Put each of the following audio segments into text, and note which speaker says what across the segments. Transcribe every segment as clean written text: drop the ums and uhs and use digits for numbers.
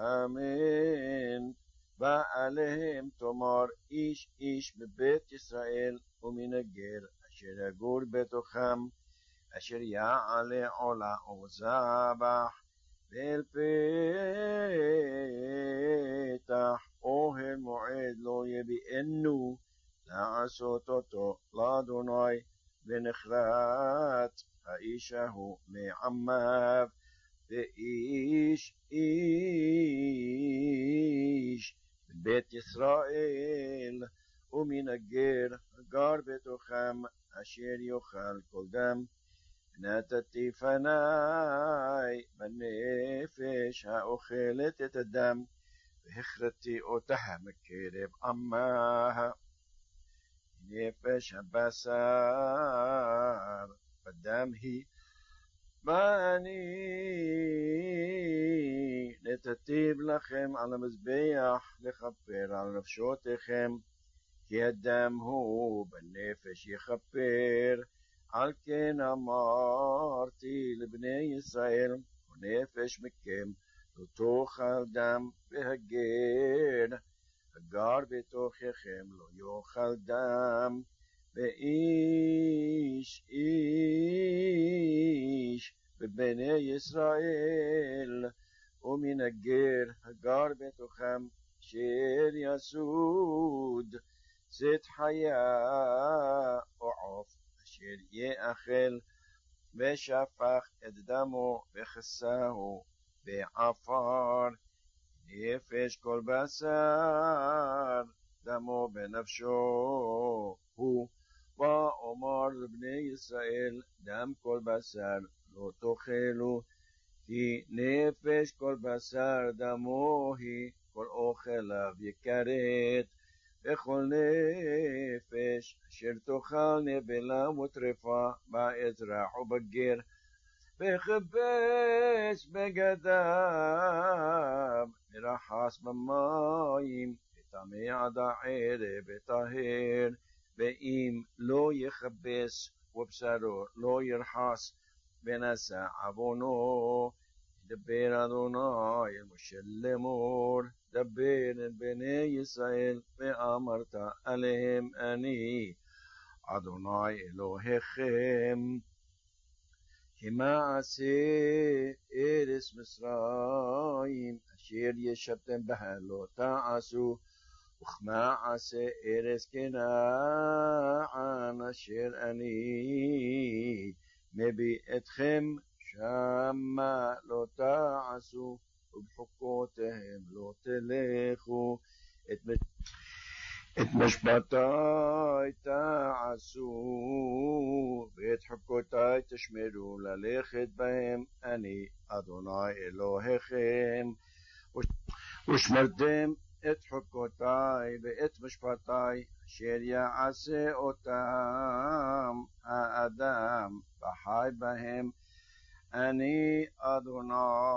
Speaker 1: אמן. ועליהם תאמר איש איש בבית ישראל ומן הגר אשר יגור בתוכם, אשר יעלה עולה או זבח ואל פתח אוהל מועד לא יביאנו לעשות אותו לאדוני, ונחרט האיש ההוא מעמיו. ואיש איש בבית ישראל ומן הגר הגר בתוכם, אשר יאכל כל דם. נתתי פני בנפש האוכלת את הדם, והכרתי אותה מקרב עמה. נפש הבשר בדם היא, ואני נתתי לכם על המזבח לכפר על נפשותיכם, כי הדם הוא בנפש יכפר. על כן אמרתי לבני ישראל, ונפש מכם לא תאכל דם, והגר הגר בתוככם לא יאכל דם. ואיש איש בבני ישראל ומן הגר הגר בתוכם, אשר יסוד צאת חיה או עוף, אשר יאכל ושפך את דמו וכסהו בעפר. נפש כל בשר דמו בנפשו הוא. ואומר לבני ישראל, דם כל בשר לא תאכלו, כי נפש כל בשר דמו היא, כל אוכליו יכרת. וכל נפש אשר תאכל נבלה וטרפה באזרח ובגר, וכבש בגדיו מרחס במים, וטמא עד הערב וטהר. ואם לא יכבס ובשרו לא ירחס ונשא עוונו, ידבר אדוני אל משה לאמור, דבר אל בני ישראל ואמרת עליהם, אני אדוני אלוהיכם. כי מעשה ארץ מצרים אשר ישבתם בה לא תעשו, וכמעשה ארץ כנען אשר אני מביא אתכם שמה לא תעשו, ובחוקותיהם לא תלכו. את משפטי תעשו ואת חוקותי תשמרו ללכת בהם, אני אדוני אלוהיכם. ושמרתם את חוקותי ואת משפטי אשר יעשה אותם האדם וחי בהם, אני אדוני.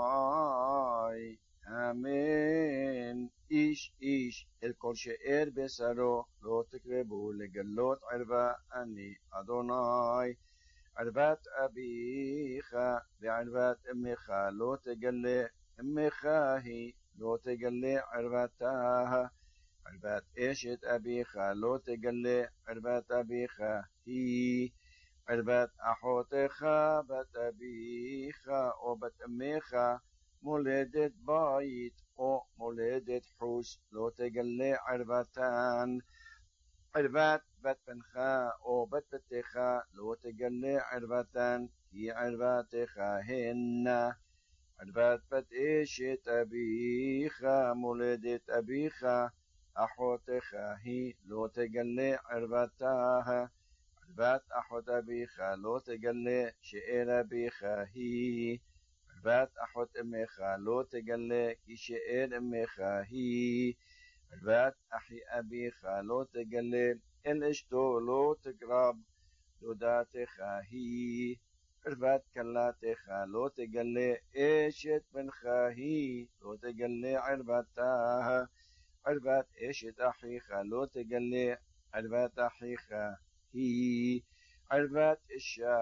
Speaker 1: אמן. איש איש אל כל שאר בשרו לא תקרבו לגלות ערווה, אני אדוני. ערוות אביך וערוות אמך לא תגלה, אמך היא לא תגלה ערוותה. ערוות אשת אביך לא תגלה, ערוות אביך היא. ערוות אחותך בת אביך או בת אמך, מולדת בית או מולדת חוס לא תגלה ערוותן. ערוות בת בנך או בת בתך לא תגלה ערוותן, כי ערוותך הנה. ערוות בת אשת אביך מולדת אביך, אחותך היא לא תגלה ערותה. ערוות אחות אביך לא תגלה, שאר אביך היא. ערוות אחות אמך לא תגלה, כי שאר אמך היא. ערוות אחי אביך לא תגלה, אל אשתו לא תקרב, דודתך היא. ערוות כלתך לא תגלה, אשת בנך היא לא תגלה ערותה. ערוות אשת אחיך לא תגלה, ערוות אחיך היא. ערוות אישה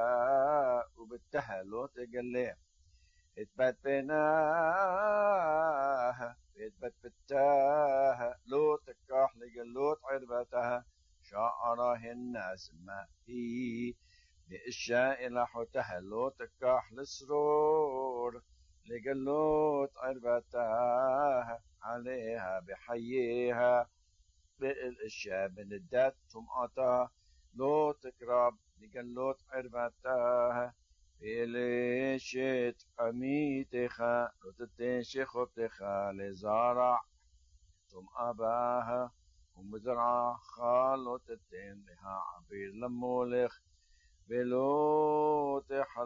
Speaker 1: ובתה לא תגלה, את בת בנה بتبتاها لو تكاح لقلوت عربتها شعرهن اسماء هي لإشاء لحتها لو تكاح لسرور لقلوت عربتها عليها بحييها بالإشاء من الدات تمأتا لو تقرب لقلوت عربتها بلشت أميتها لو تتنشخ بتخا لزارع ثم أباها ومزرعة خالو تتن لها عبير لمولخ بلو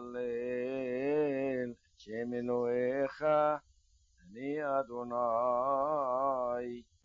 Speaker 1: تحلل شملويخا أني أدوناي